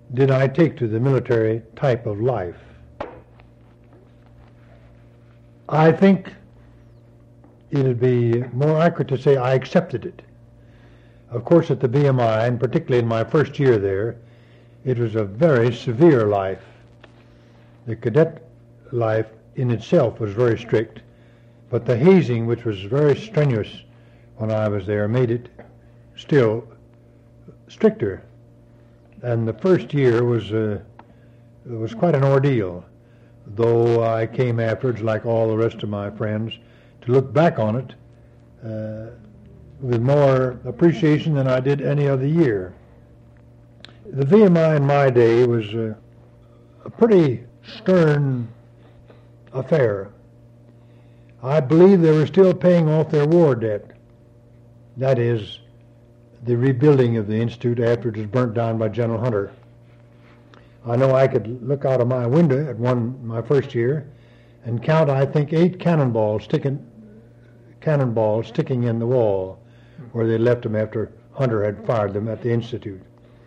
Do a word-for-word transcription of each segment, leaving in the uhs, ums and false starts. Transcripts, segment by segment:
did I take to the military type of life? I think it'll be more accurate to say I accepted it. Of course, at the B M I, and particularly in my first year there, it was a very severe life. The cadet life in itself was very strict, but the hazing, which was very strenuous when I was there, made it still stricter. And the first year was uh, was quite an ordeal, though I came afterwards, like all the rest of my friends, to look back on it uh, with more appreciation than I did any other year. The V M I in my day was uh, a pretty stern affair. I believe they were still paying off their war debt. That is, the rebuilding of the Institute after it was burnt down by General Hunter. I know I could look out of my window at one my first year and count, I think, eight cannonballs sticking cannonballs sticking in the wall where they left them after Hunter had fired them at the Institute.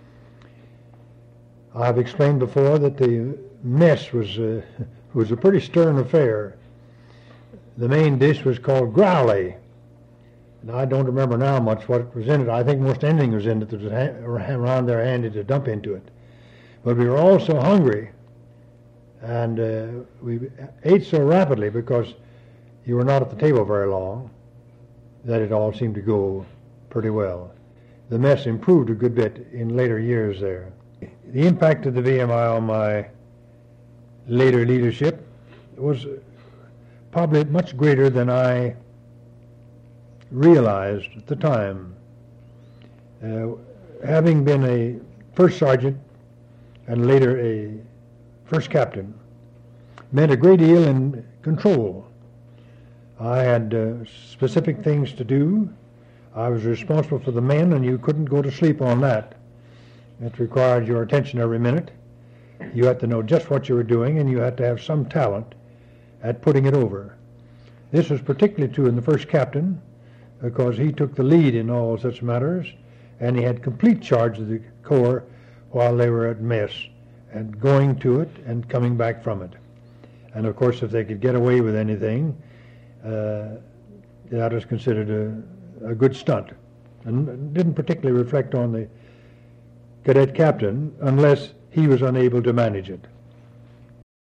I've explained before that the mess was uh, was a pretty stern affair. The main dish was called growley. And I don't remember now much what was in it. I think most anything was in it that was ha- around there handy to dump into it. But we were all so hungry, and uh, we ate so rapidly because you were not at the table very long, that it all seemed to go pretty well. The mess improved a good bit in later years there. The impact of the V M I on my later leadership was probably much greater than I realized at the time. Uh, having been a first sergeant and later a first captain meant a great deal in control. I had uh, specific things to do. I was responsible for the men, and you couldn't go to sleep on that. It required your attention every minute. You had to know just what you were doing, and you had to have some talent at putting it over. This was particularly true in the first captain, because he took the lead in all such matters, and he had complete charge of the Corps while they were at mess, and going to it and coming back from it. And of course, if they could get away with anything, uh, that was considered a, a good stunt, and didn't particularly reflect on the cadet captain unless he was unable to manage it.